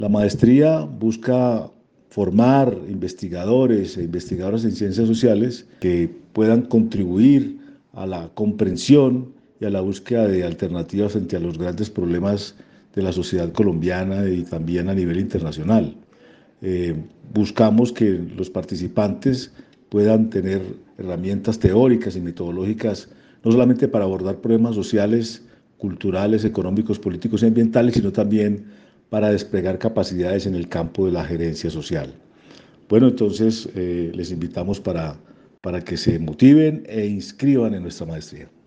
La maestría busca formar investigadores e investigadoras en ciencias sociales que puedan contribuir a la comprensión y a la búsqueda de alternativas frente a los grandes problemas de la sociedad colombiana y también a nivel internacional. Eh, Buscamos que los participantes puedan tener herramientas teóricas y metodológicas, no solamente para abordar problemas sociales, culturales, económicos, políticos y ambientales, sino también para desplegar capacidades en el campo de la gerencia social. Bueno, entonces les invitamos para que se motiven e inscriban en nuestra maestría.